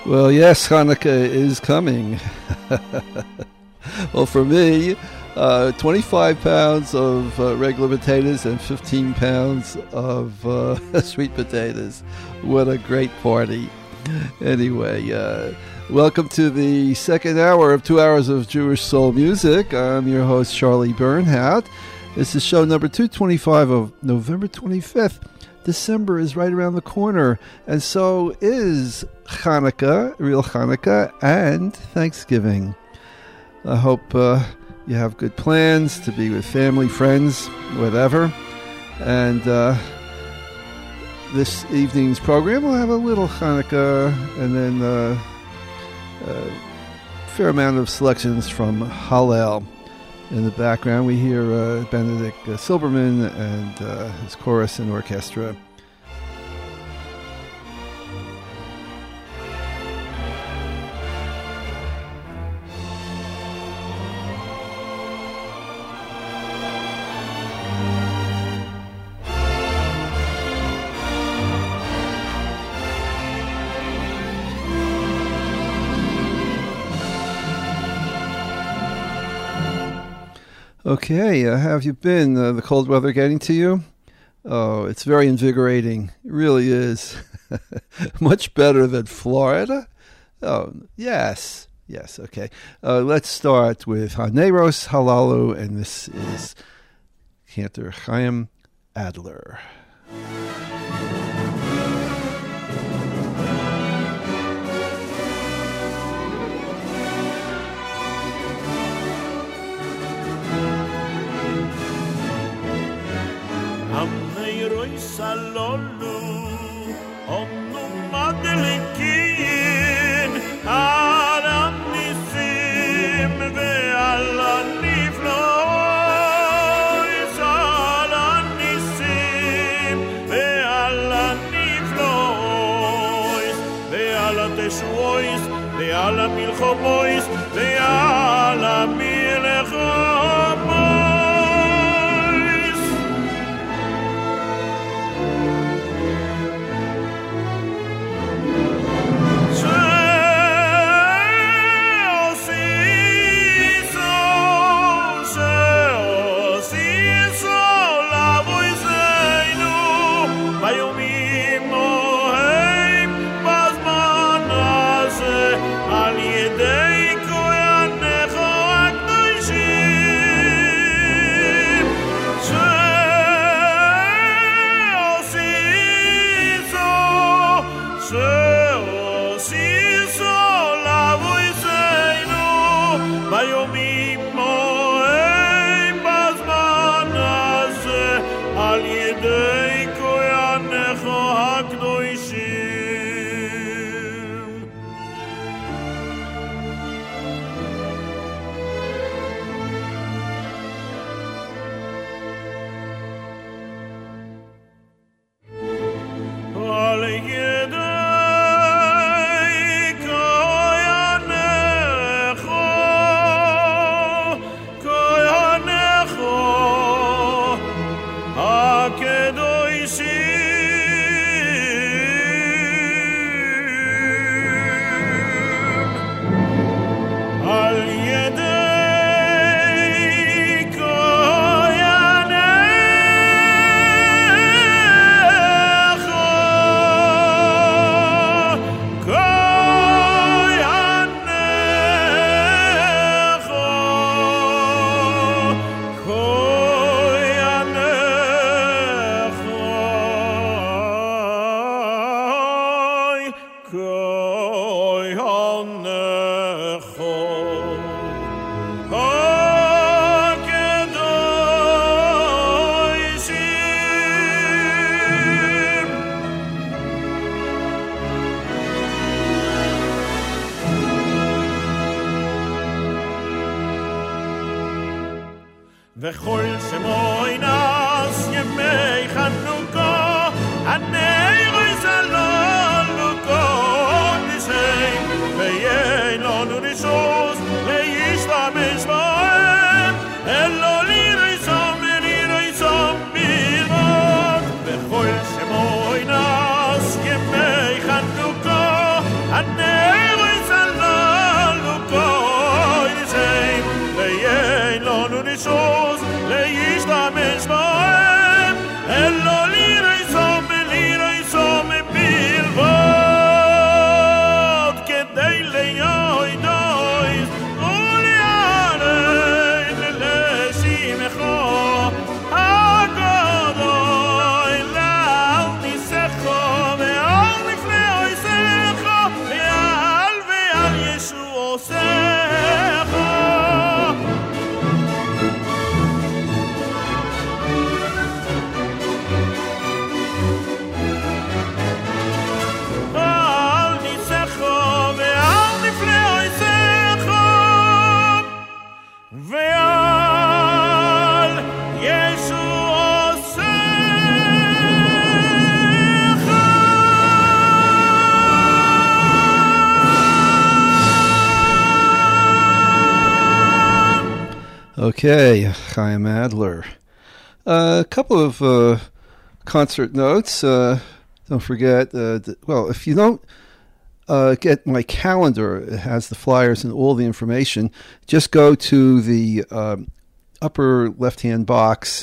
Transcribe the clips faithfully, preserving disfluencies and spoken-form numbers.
Well, yes, Hanukkah is coming. Well, for me, uh, twenty-five pounds of uh, regular potatoes and fifteen pounds of uh, sweet potatoes. What a great party. Anyway, uh, welcome to the second hour of two hours of Jewish soul music. I'm your host, Charlie Bernhardt. This is show number two twenty-five of November twenty-fifth. December is right around the corner, and so is Hanukkah, real Hanukkah, and Thanksgiving. I hope uh, you have good plans to be with family, friends, whatever. And uh, this evening's program will have a little Hanukkah, and then uh, a fair amount of selections from Hallel. In the background, we hear uh, Benedict uh, Silberman and uh, his chorus and orchestra. Okay, uh, how have you been? Uh, the cold weather getting to you? Oh, it's very invigorating. It really is. Much better than Florida? Oh, yes. Yes, okay. Uh, let's start with Haneros Halalu, and this is Cantor Chaim Adler. Salolu omnu madlikin alam nisim ve'ala niflois ala nisim ve'ala niflois ve'ala teshuois ve'ala milchomois ve'ala milchomois. וכל שמוי נס ימי חנוכה הנר זלולוקו ניסי ויין לנו ניסוס להשתמש בהם אלו ליריסם וליריסם בלבד וכל שמוי נס ימי חנוכה הנר Okay, Chaim Adler. A uh, couple of uh, concert notes. Uh, don't forget, uh, th- well, if you don't uh, get my calendar, it has the flyers and all the information. Just go to the um, upper left-hand box,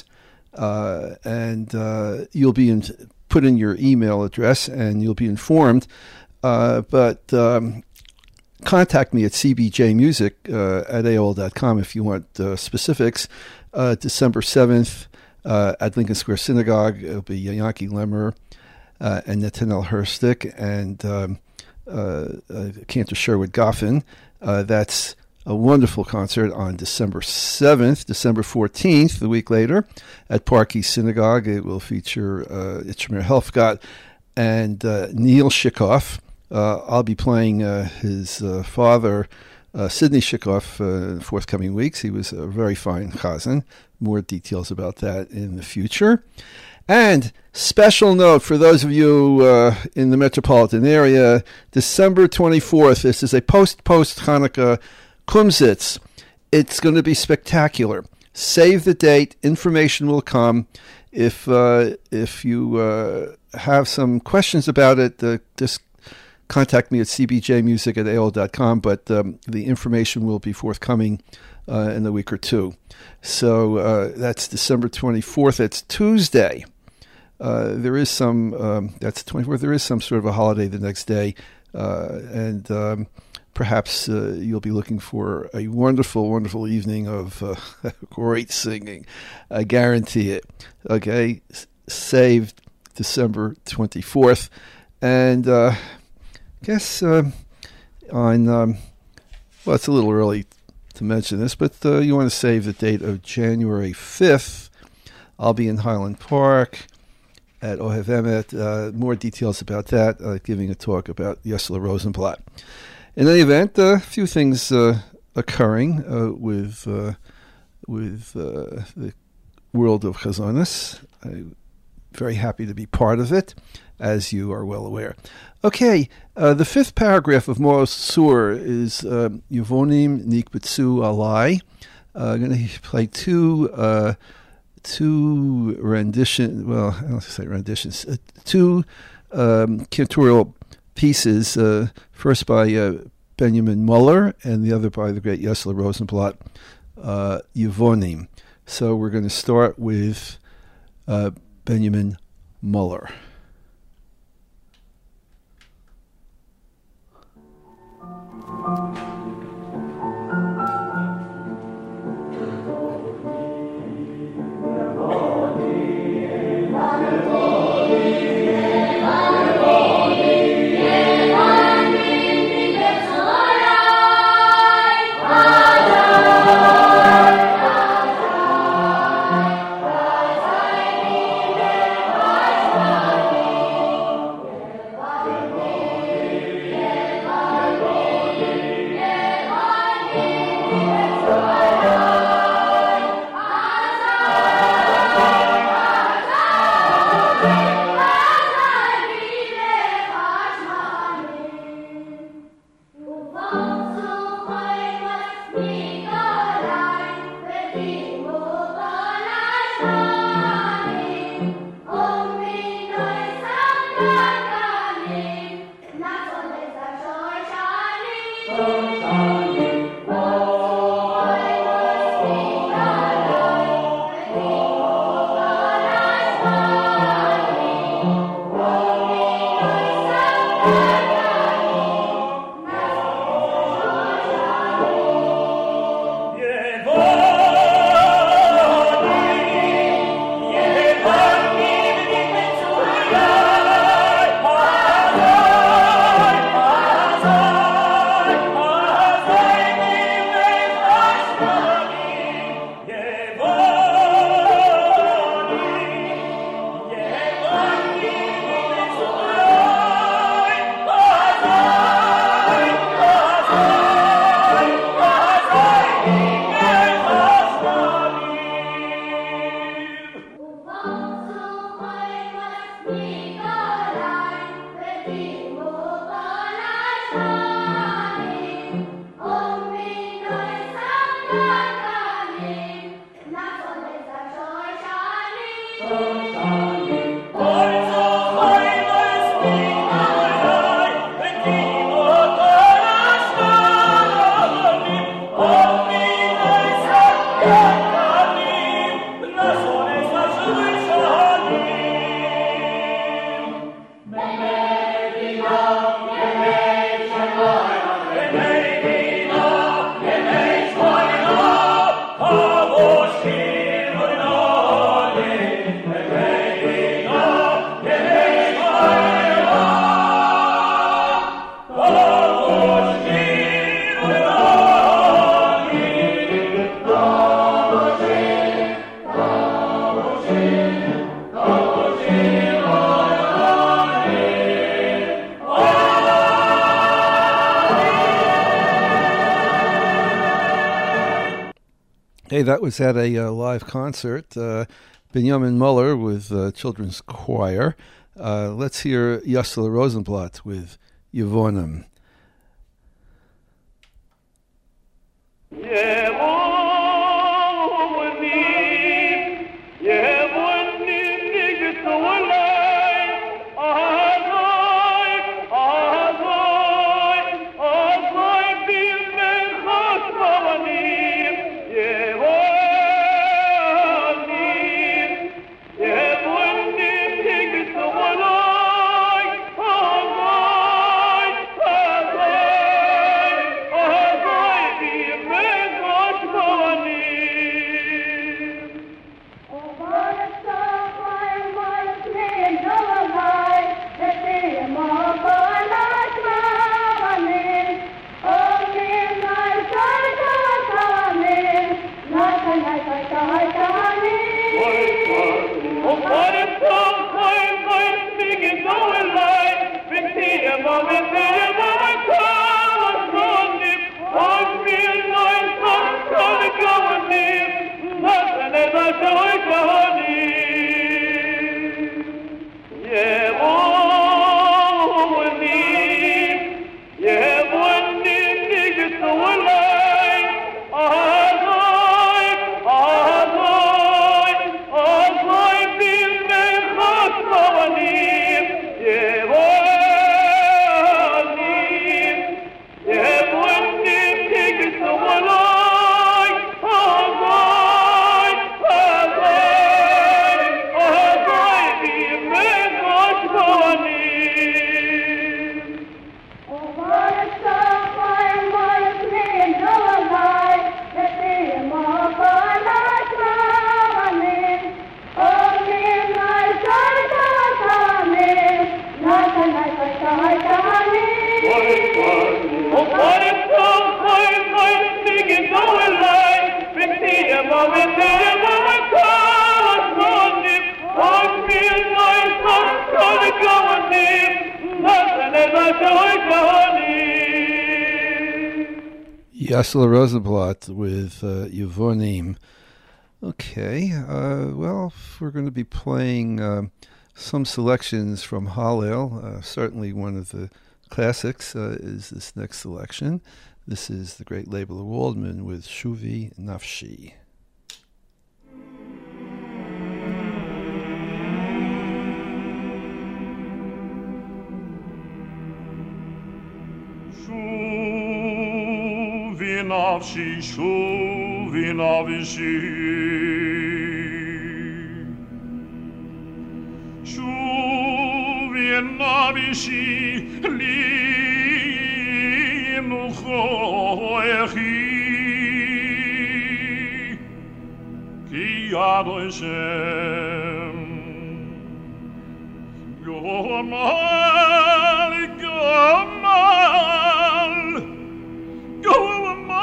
uh, and uh, you'll be in, put in your email address, and you'll be informed. Uh, but um, contact me at c b j music uh, at A O L dot com if you want uh, specifics. Uh, December seventh uh, at Lincoln Square Synagogue, it'll be Yankee Lemmer uh, and Nathaniel Herstick and um, uh, uh, Cantor Sherwood Goffin. Uh, that's a wonderful concert on December seventh. December fourteenth, the week later, at Park East Synagogue. It will feature uh, Itchmer Helfgott and uh, Neil Shikoff. Uh, I'll be playing uh, his uh, father, uh, Sidney Shikoff, uh, in the forthcoming weeks. He was a very fine chazan. More details about that in the future. And special note for those of you uh, in the metropolitan area, December twenty-fourth, this is a post-post Hanukkah Kumsitz. It's going to be spectacular. Save the date. Information will come. If uh, if you uh, have some questions about it, uh, just contact me at c b j music at A O L dot com, but um, the information will be forthcoming uh, in a week or two. So uh, that's December twenty-fourth. It's Tuesday. Uh, there is some, um, that's the twenty-fourth, there is some sort of a holiday the next day, uh, and um, perhaps uh, you'll be looking for a wonderful, wonderful evening of uh, great singing. I guarantee it. Okay, S- saved December twenty-fourth. And uh, I guess uh, on, um, well, it's a little early to mention this, but uh, you want to save the date of January fifth. I'll be in Highland Park at Ohev Emet. Uh, more details about that, uh, giving a talk about Yesler Rosenblatt. In any event, a uh, few things uh, occurring uh, with uh, with uh, the world of Chazonis. I'm very happy to be part of it, as you are well aware. Okay, uh, the fifth paragraph of Maoz Tzur is uh, Yevonim Nikbetzu Alai. I'm going to play two uh, two rendition. Well, I don't want to say renditions. Uh, two um, cantorial pieces. Uh, first by uh, Benjamin Muller, and the other by the great Yesler Rosenblatt. Uh, Yevonim. So we're going to start with uh, Benjamin Muller. Bye. Hey, that was at a uh, live concert. Uh, Benjamin Muller with uh, Children's Choir. Uh, let's hear Yossele Rosenblatt with Yevonim. Yossele Rosenblatt with uh, Yevonim. Okay, uh, well, we're going to be playing uh, some selections from Hallel. Uh, certainly one of the classics uh, is this next selection. This is the great Leibler Waldman with Shuvi Nafshi. Nafshi, shuvi nafshi, shuvi nafshi, li nuchoechi, ki yad Hashem, gomal, gomal, gomal.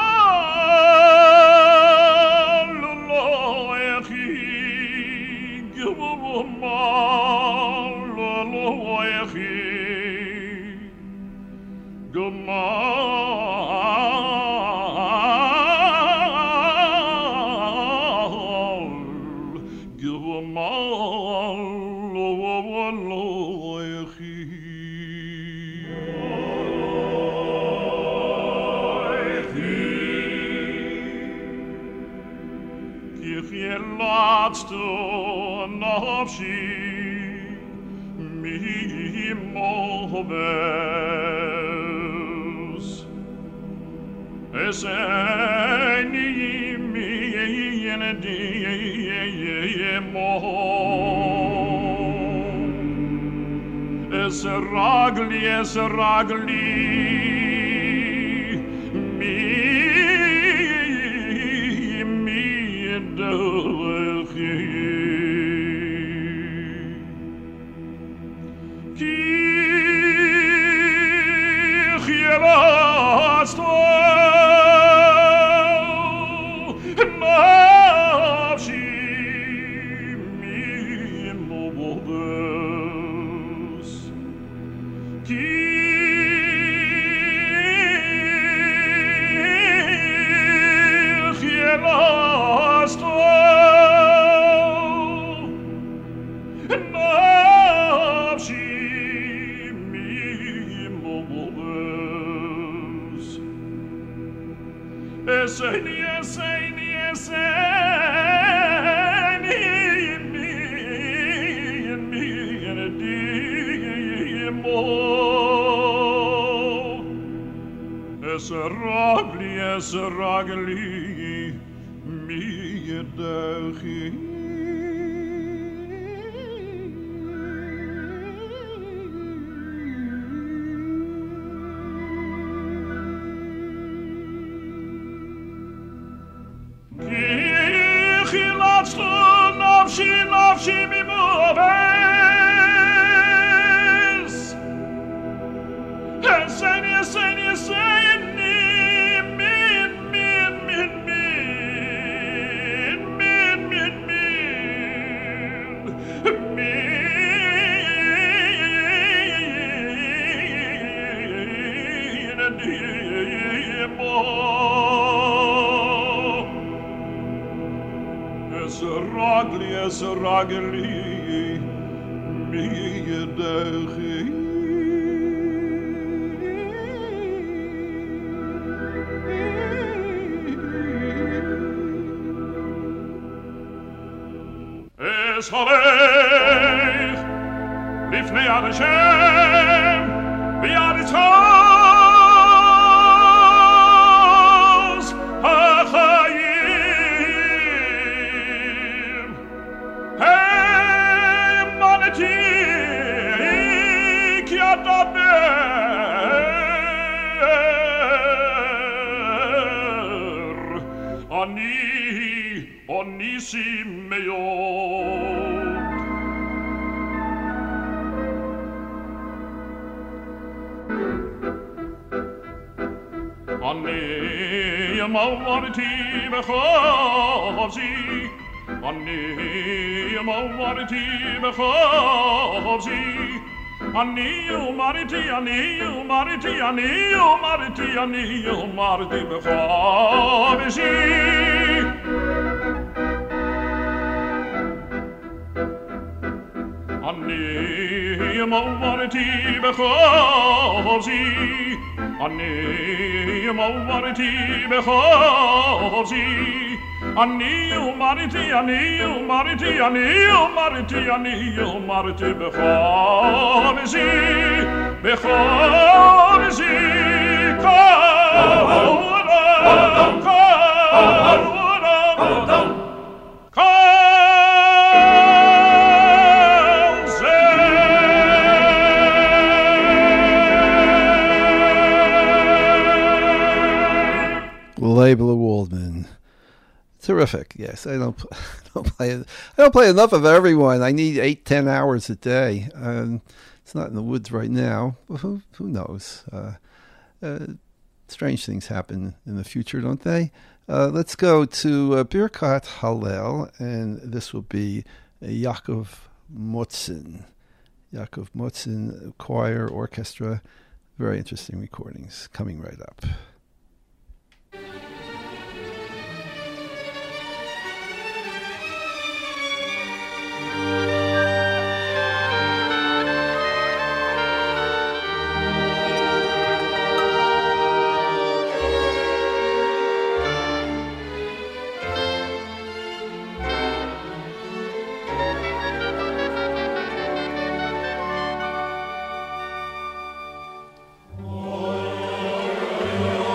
Nafshi mi moves eseni mi yenedi mo es ragli es ragli mi mi do Ki Eseni, eseni, eseni, mi, mi, di, mo. Esragli, esragli, mi, dechi. Nafshi, nafshi mi moves. Eseni, eseni, eseni, min, min, min, min, min, min, min, min, mo. Esragli, esragli, mi dechi. Es halech, lifnei ad Hashem, v'yad itzos ha'chayim. Hey, manati, ki adaber, ani, onisi meyod. Ani, mawarti b'chavzi, ani, mawarti b'chavzi, ani, umarti, ani, umarti, ani, umarti, ani, umarti b'chavzi. Ani, mawarti b'chavzi, ani, mawarti b'chavzi, ani, umarti, ani, umarti, ani, umarti, ani, umarti b'chavzi, b'chavzi, karodam, karodam, Label Waldman. Terrific. Yes, I don't, I don't play it. I don't play enough of everyone. I need eight, ten hours a day. Um, it's not in the woods right now. But who, who knows? Uh, uh, strange things happen in the future, don't they? Uh, let's go to uh, Birkat Hallel, and this will be uh, Yaakov Motzin. Yaakov Motzin Choir Orchestra. Very interesting recordings coming right up. Oh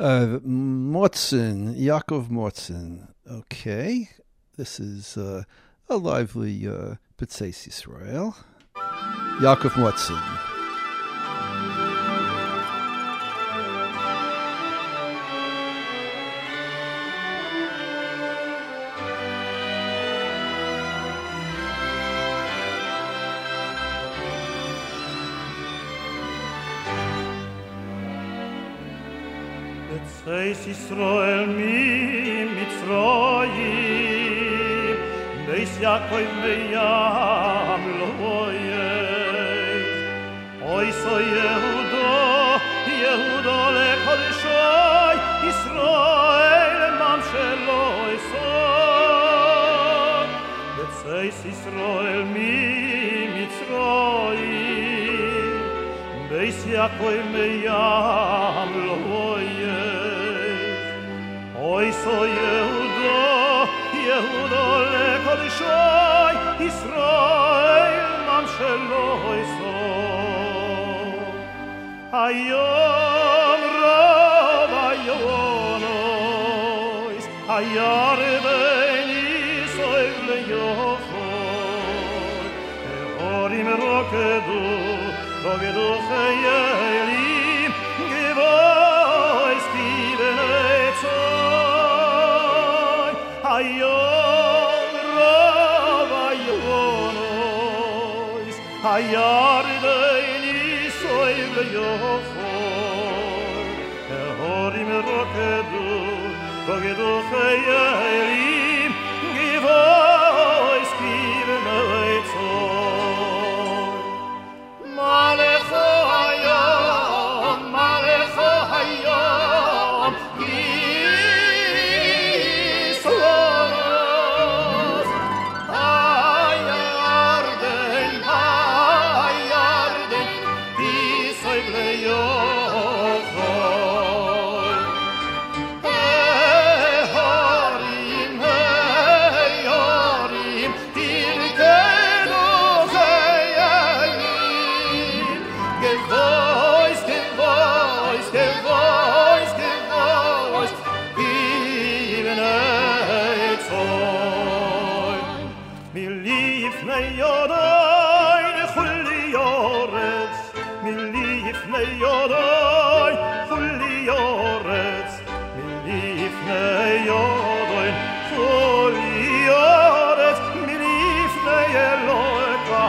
Uh, Mortzin, Yaakov Mortzin. Okay, this is uh, a lively uh, B'tzeis Yisrael. Yaakov Mortzin. B'tzeis Yisrael mi Mitzrayim, Beis Yaakov meyam lo voyez. Oy so Yehuda, Yehuda lekodshoi, Yisrael mam shelo isod. B'tzeis Yisrael mi Mitzrayim, Beis Yaakov meyam lo voyez. Oy so Yehuda, Yehuda lekodshoi, Yisrael mam shelo isod. Hayom rov hayonos, hayar beini soiv leyochoi, ehorim rokedu, rokedu chayelim, gevois kivenetzoi. Hayom rov hayonos, hayar beini soiv leyochoi, ehorim rokedu, rokedu chayelim, gevois kivenetzoi. Malecho hayom, Malecho hayom, Yisronos. Hayarden, hayarden, Yisoy leyochoi. Hehorim, hehorim, tirkenu chayelim, gevois, gevois, gevois, gevois, kivenetzoi. Milifnei yodai nechuli yoretz, milifnei yodai chuli yoretz, milifnei yodai chuli yoretz, milifnei Eloka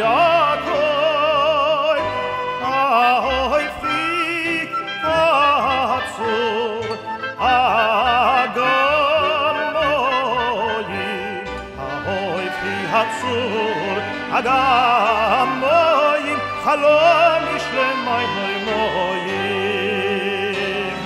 Yaakov. Ahoy fi atzur, agar moyim, ahoy fi atzur, agar moyim, chalom yishlemay moyim.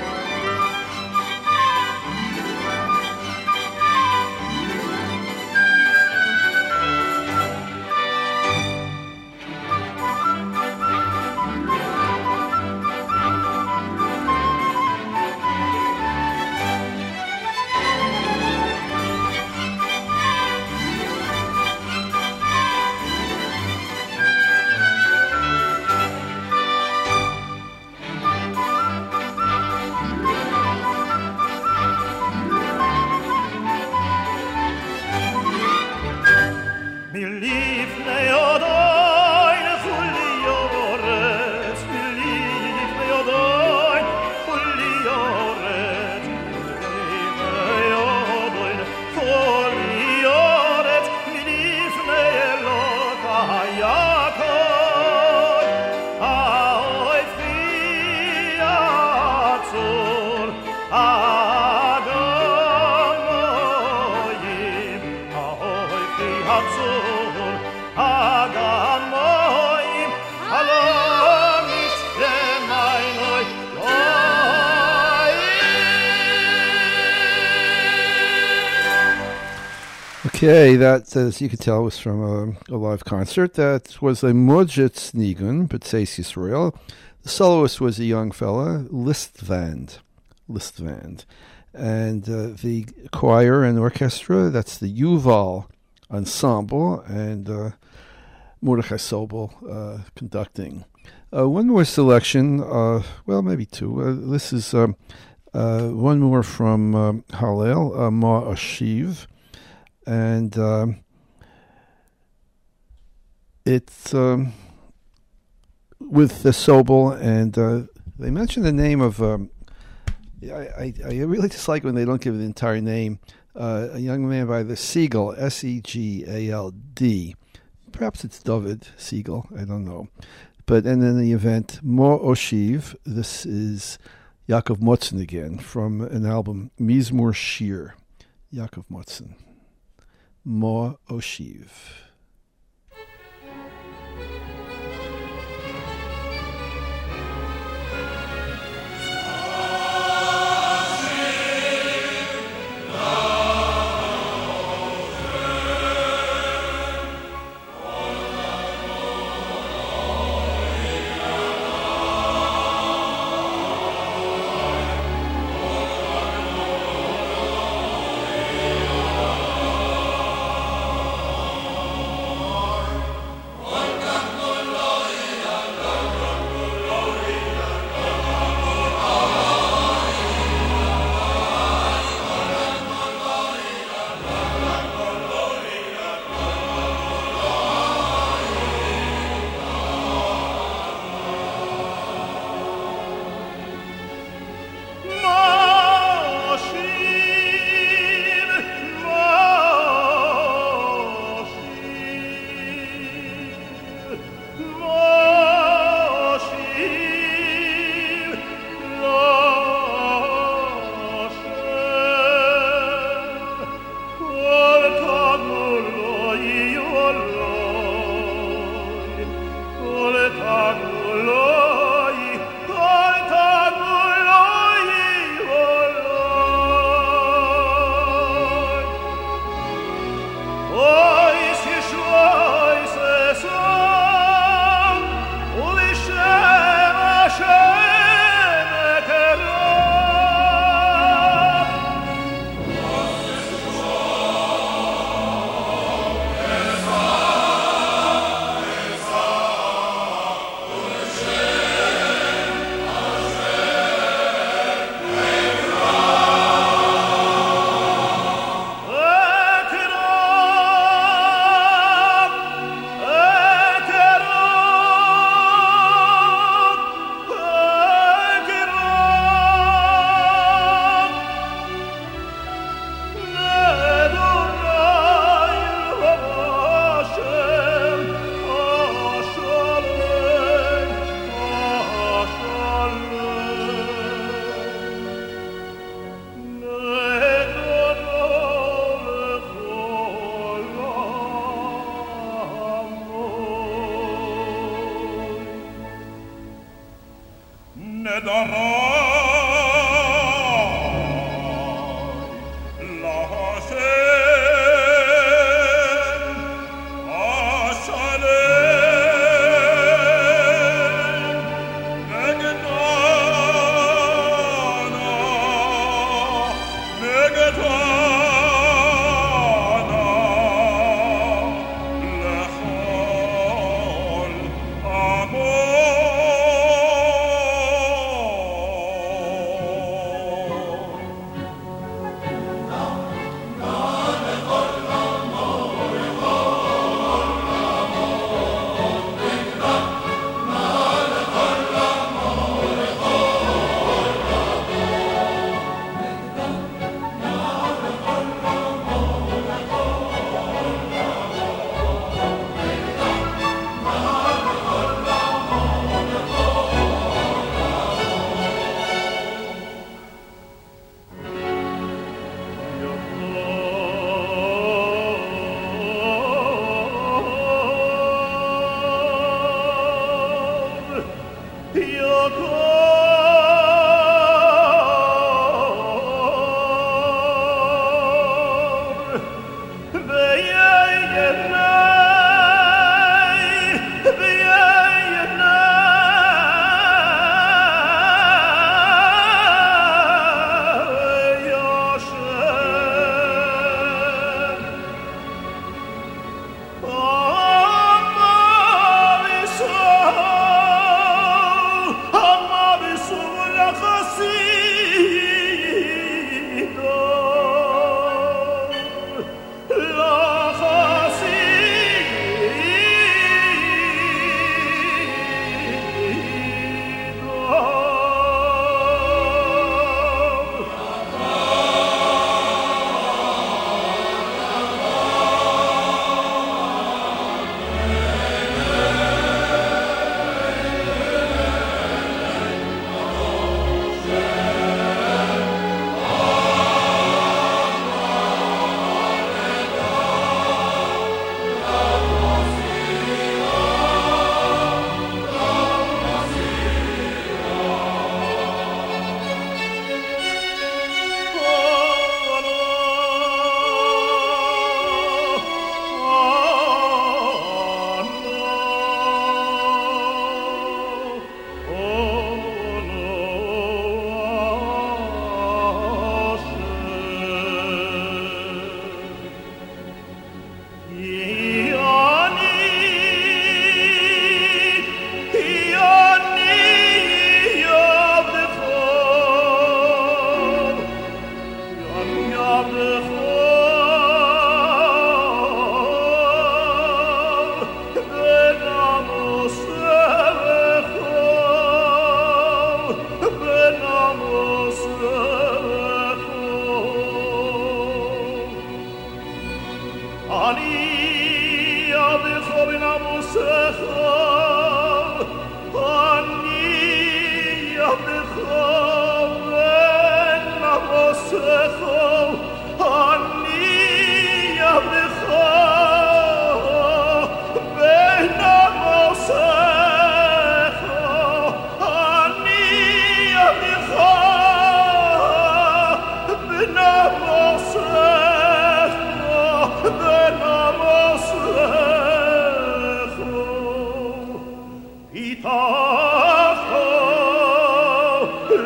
Milifnei yodai nechuli yoretz, milifnei yodai chuli yoretz, milifnei yodai chuli yoretz, milifnei Eloka Yaakov. Ahoy fi atzur, agar moyim, ahoy fi atzur, agar moyim, halom yishlemay moyim. Okay, that, as you could tell, was from a, a live concert. That was a Modjetz Nigun, B'tzeis Yisrael. The soloist was a young fella, Listvand. Listvand. And uh, the choir and orchestra, that's the Yuval Ensemble, and uh, Mordechai Sobel uh, conducting. uh, one more selection. Uh, well, maybe two. Uh, this is um, uh, one more from um, Hallel, uh, Ma Ashiv, and um, it's um, with the Sobel, and uh, they mention the name of. Um, I, I I really dislike when they don't give the entire name. Uh, a young man by the Siegel, S E G A L D. Perhaps it's David Siegel, I don't know. But and in the event, Mo Oshiv, this is Yaakov Motzen again from an album, Mizmor Shir. Yaakov Motzen. Mo Oshiv. Amor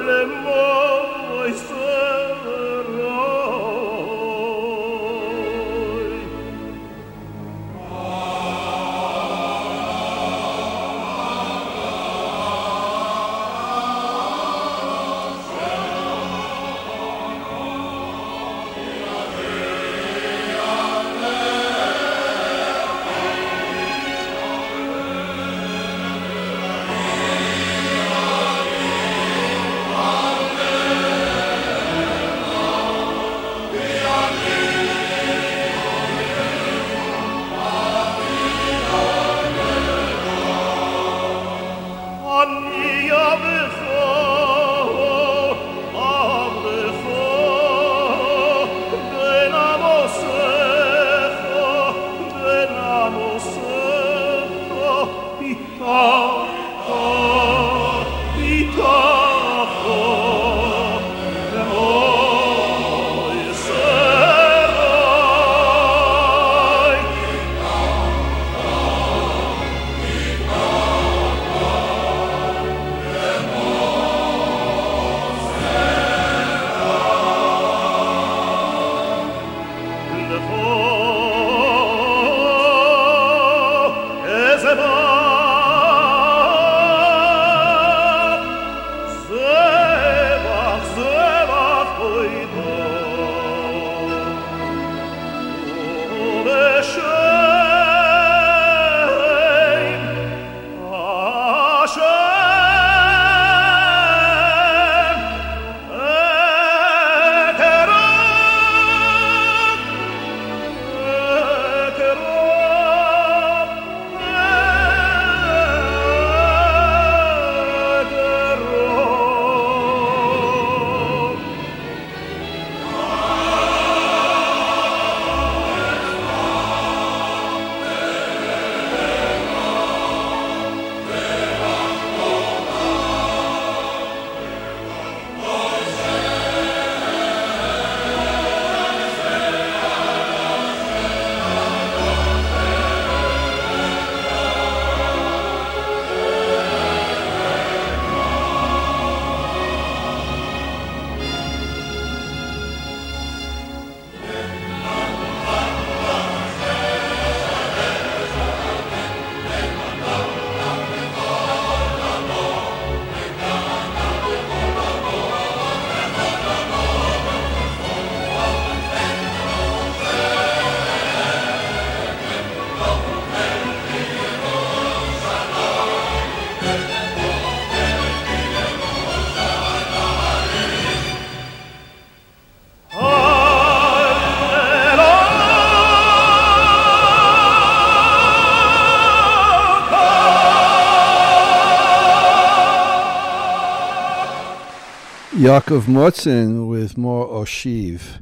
Yaakov Motzin with More Oshiv.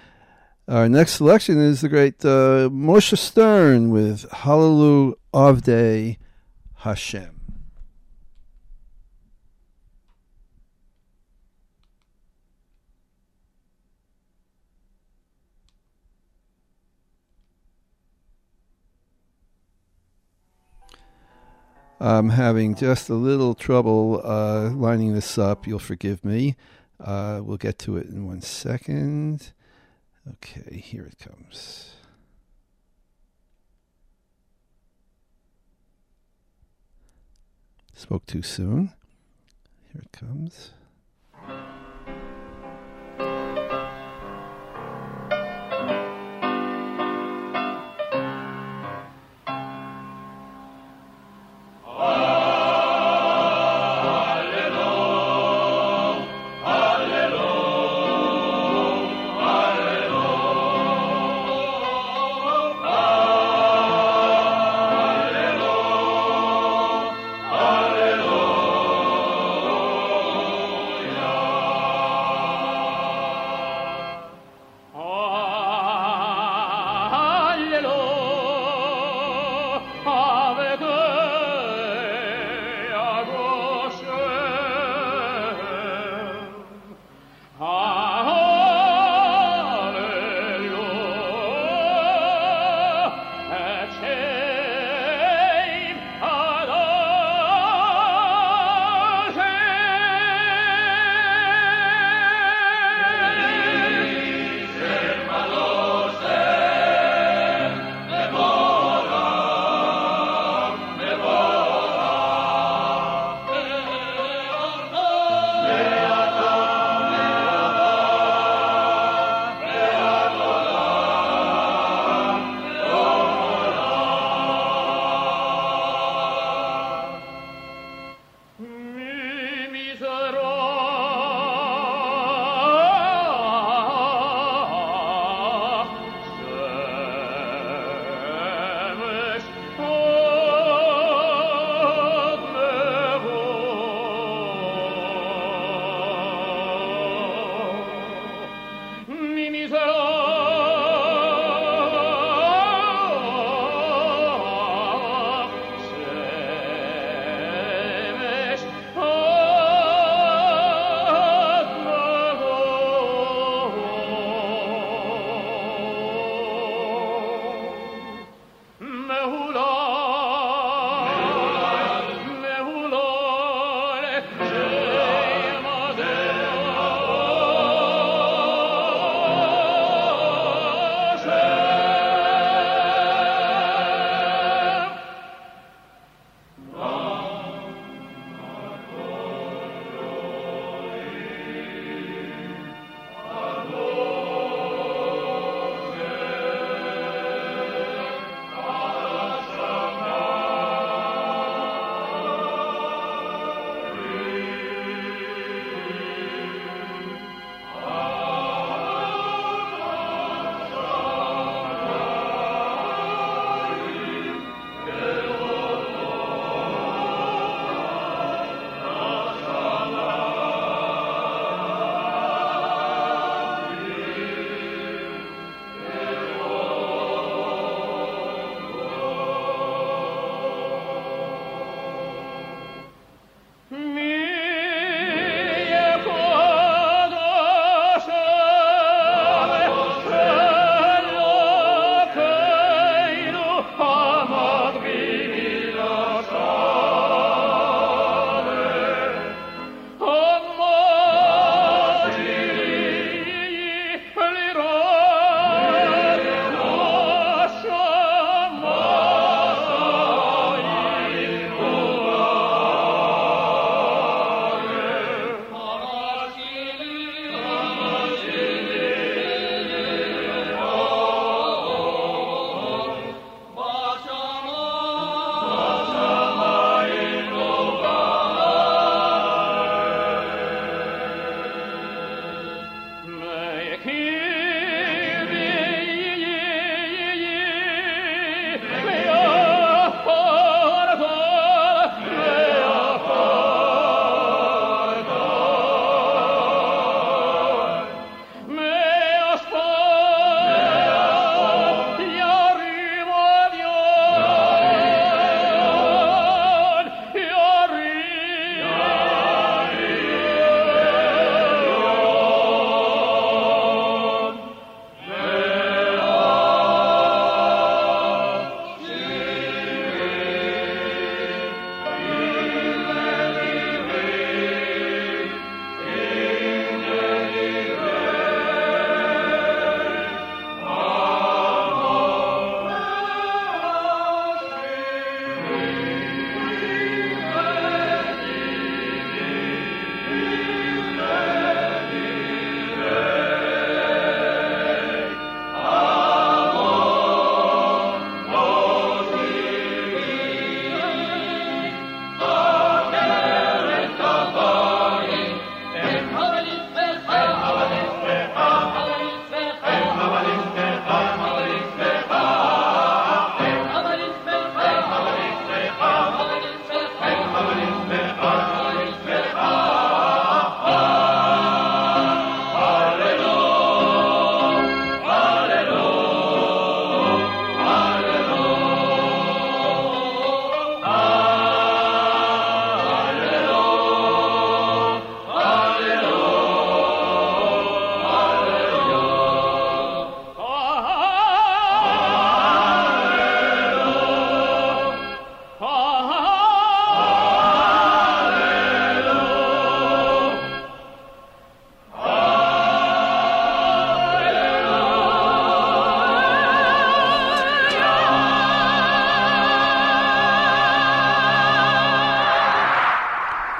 Our next selection is the great uh, Moshe Stern with Hallelu Avdei Hashem. I'm having just a little trouble uh, lining this up. You'll forgive me. Uh, we'll get to it in one second. Okay, here it comes. Spoke too soon. Here it comes. Alleluia.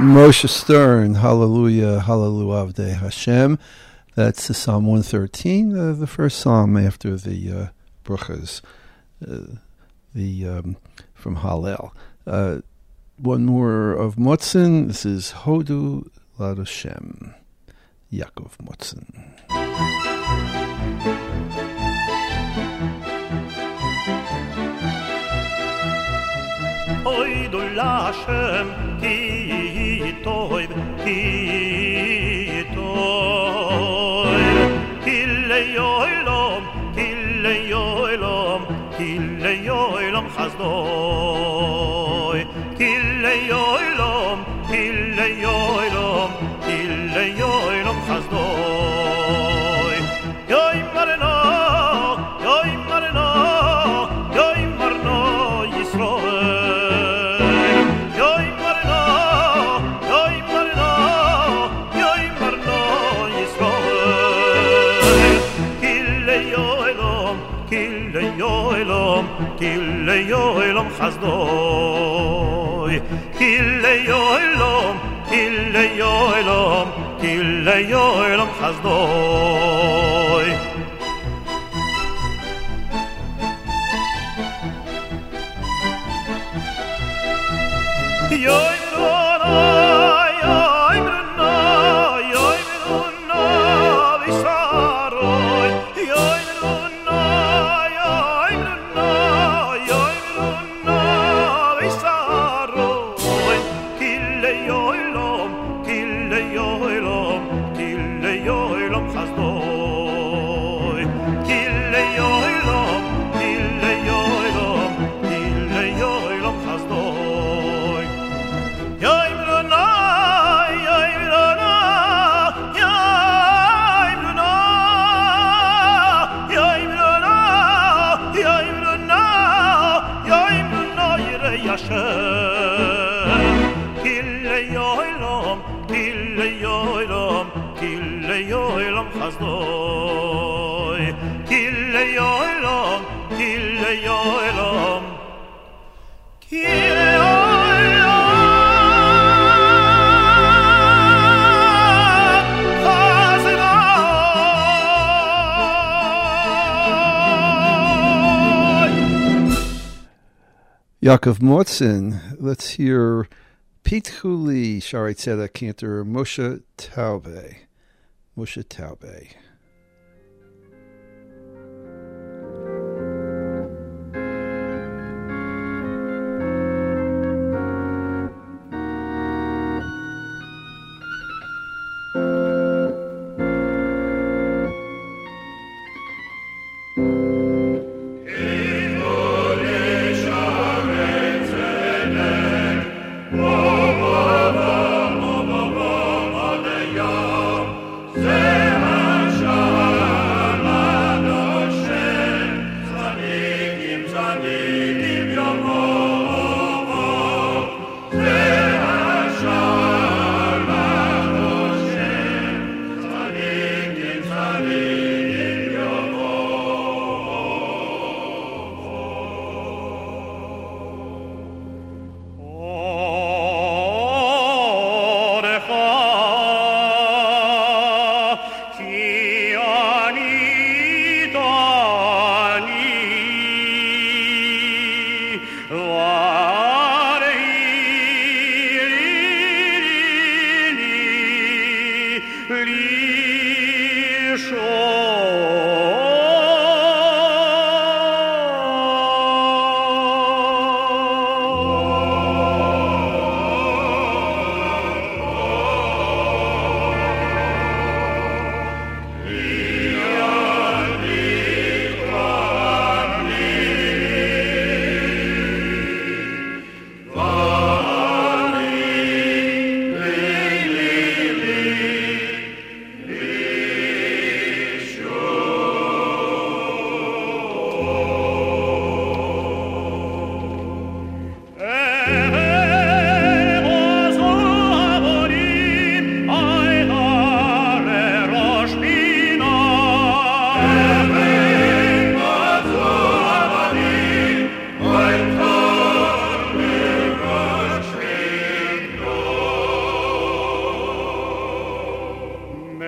Moshe Stern, Hallelujah, Hallelujah Avdei Hashem. That's the Psalm one thirteen, uh, the first psalm after the uh, Bruchas, uh, the um, from Hallel. Uh, one more of Motzen. This is Hodu Lad Hashem, Yaakov Motzen. Hodu Lashem, ki toiv, ki toiv, kille yoilom, kille yoilom, kille yoilom chazdoi, kille yoilom, kille yoilom, kille yoilom chazdoi. Yoy marno, yoy marno, yoy marno Yisroel. Yoy marno, yoy marno, yoy marno Yisroel. Kille yoilom, kille yoilom, kille yoilom chazdoi. Kille yoilom, kille yoilom, kille yoilom chazdoi. Yoy bruna, yoy bruna, yoy bruna, visharoy. Yoy bruna, yoy bruna, yoy bruna, visharoy. Kille yoylom, kille yoylom, kille yoylom chazdoi. Kille yoylom, kille yoylom, kille yoylom chazdoi. Yoy bruna, yoy bruna, yoy bruna, yoy bruna, yoy bruna, yoy bruna yirei Hashem. Kille yoylom, kille yoylom, kille yoylom chazdoi. Kille yoylom, kille yoylom, kille yoylom. Yaakov Motzen. Let's hear Pete Huli, Shari Tzedek cantor Moshe Taube. Moshe Taube.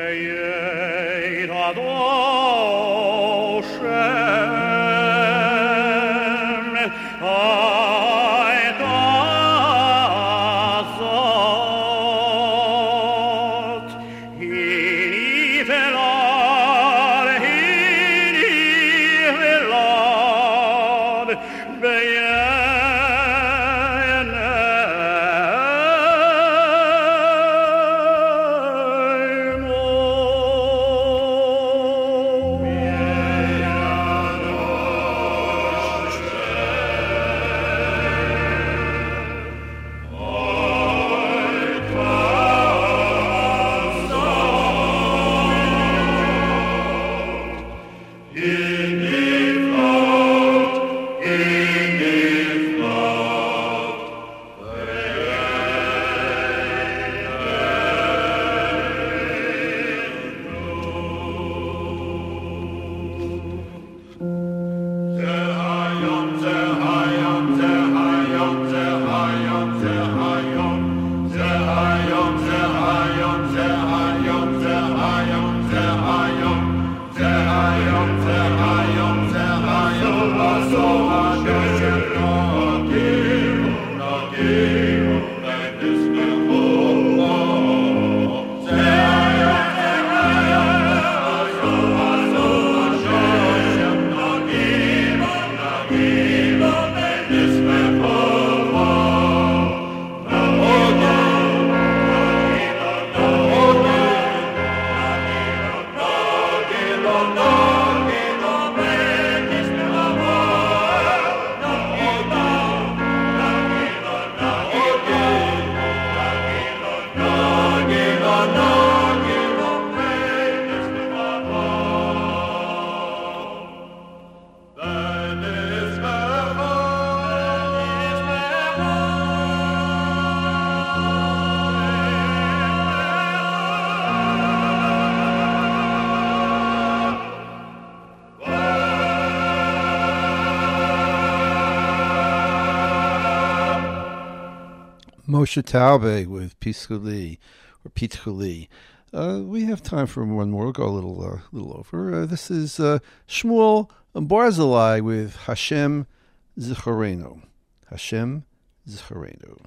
Moshe Taube with Pischuli, or Pischuli. Uh, we have time for one more. We'll go a little, uh, little over. Uh, this is uh, Shmuel Barzilai with Hashem Zicharenu. Hashem Zicharenu.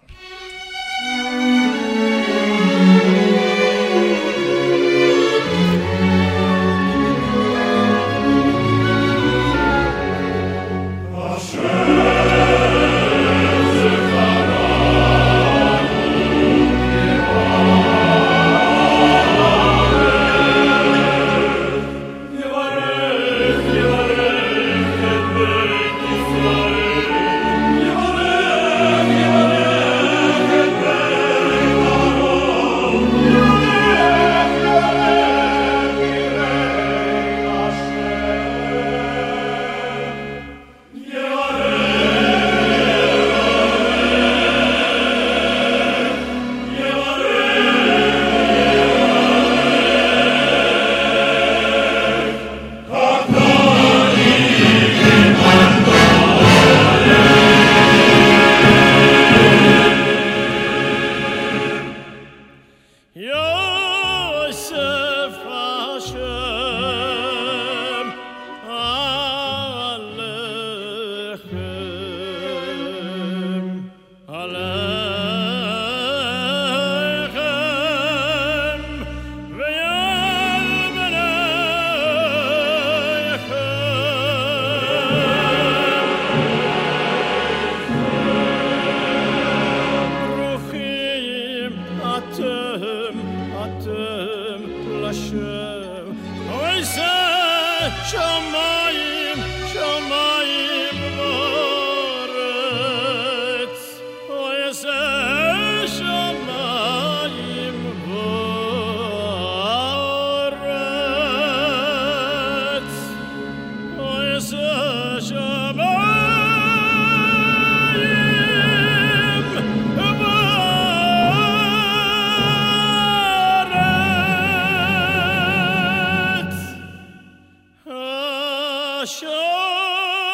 Show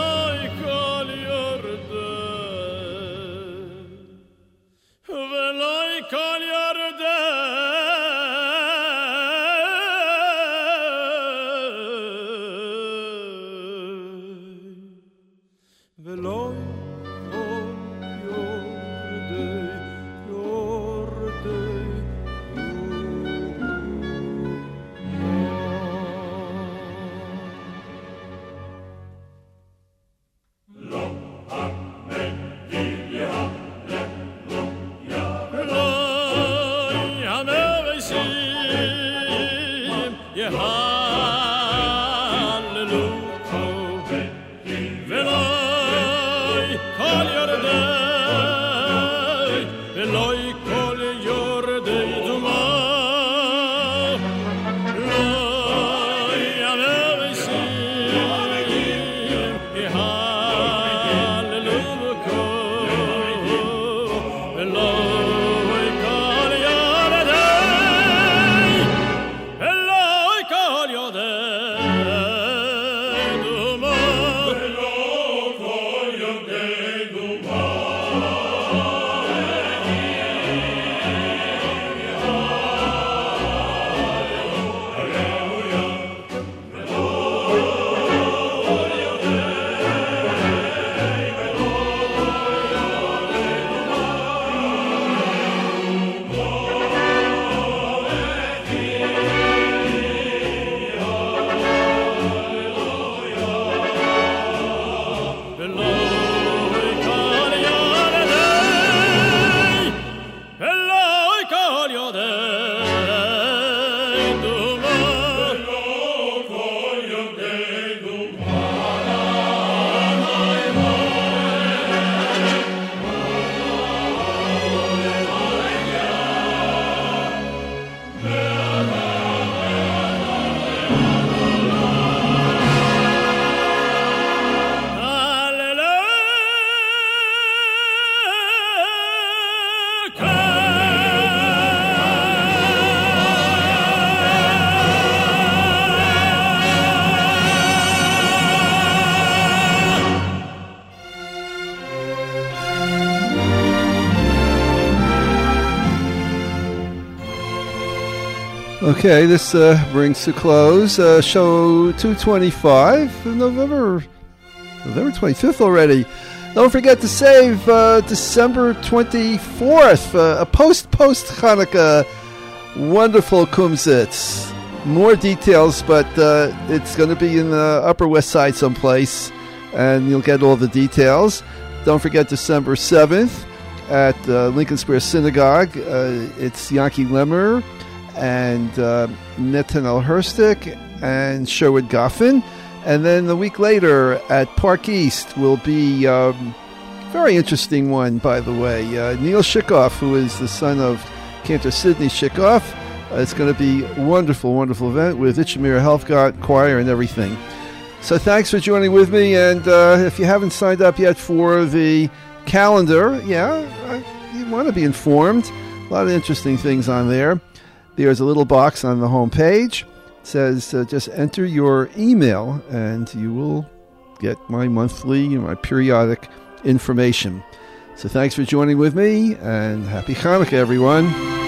Okay, this uh, brings to close uh, show two twenty-five, November November twenty-fifth already. Don't forget to save uh, December twenty-fourth, uh, a post-post Hanukkah wonderful kumsitz. More details, but uh, it's going to be in the Upper West Side someplace, and you'll get all the details. Don't forget December seventh at uh, Lincoln Square Synagogue. Uh, it's Yankee Lemmer and uh, Netanel Herstick and Sherwood Goffin. And then the week later at Park East will be a um, very interesting one, by the way. Uh, Neil Shikoff, who is the son of Cantor Sidney Shikoff. Uh, it's going to be a wonderful, wonderful event with Itchamir Helfgott Choir and everything. So thanks for joining with me. And uh, if you haven't signed up yet for the calendar, yeah, uh, you want to be informed. A lot of interesting things on there. There's a little box on the home page. It says uh, just enter your email and you will get my monthly, my periodic information. So thanks for joining with me and happy Hanukkah, everyone.